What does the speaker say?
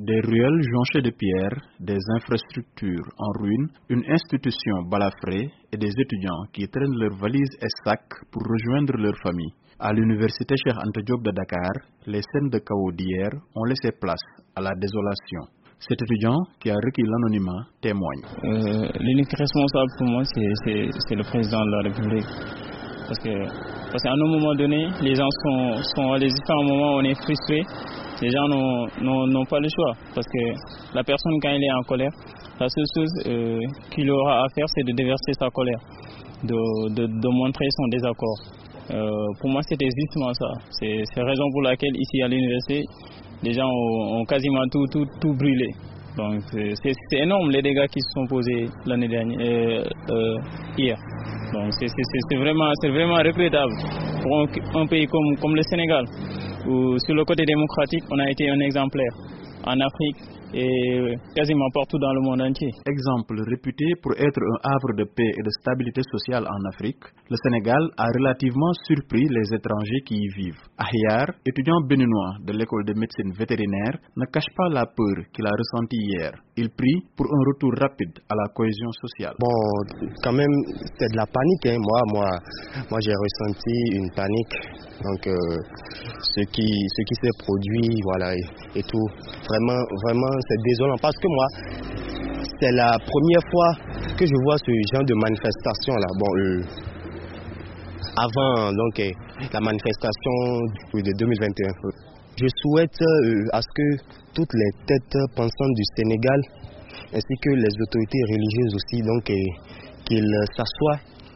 Des ruelles jonchées de pierres, des infrastructures en ruine, une institution balafrée et des étudiants qui traînent leurs valises et sacs pour rejoindre leur famille. À l'université Cheikh Anta Diop de Dakar, les scènes de chaos d'hier ont laissé place à la désolation. Cet étudiant qui a requis l'anonymat témoigne. L'unique responsable pour moi, c'est le président de la République. Parce qu'à un moment donné, les gens sont à un moment où on est frustré. Les gens n'ont pas le choix. Parce que la personne, quand elle est en colère, la seule chose qu'il aura à faire, c'est de déverser sa colère, de montrer son désaccord. Pour moi, c'était justement ça. C'est la raison pour laquelle, ici à l'université, les gens ont quasiment tout brûlé. Donc c'est énorme les dégâts qui se sont posés l'année dernière, hier. Donc c'est vraiment regrettable pour un pays comme le Sénégal, où sur le côté démocratique, on a été un exemplaire en Afrique et quasiment partout dans le monde entier. Exemple réputé pour être un havre de paix et de stabilité sociale en Afrique, le Sénégal a relativement surpris les étrangers qui y vivent. Ahyar, étudiant béninois de l'école de médecine vétérinaire, ne cache pas la peur qu'il a ressentie hier. Il prie pour un retour rapide à la cohésion sociale. Bon, quand même, c'est de la panique. Hein. Moi, j'ai ressenti une panique. Donc, ce qui s'est produit, voilà, et tout. Vraiment, c'est désolant. Parce que moi, c'est la première fois que je vois ce genre de manifestation-là. Bon, avant, donc, la manifestation de 2021. Je souhaite à ce que toutes les têtes pensantes du Sénégal, ainsi que les autorités religieuses aussi, donc, qu'ils s'assoient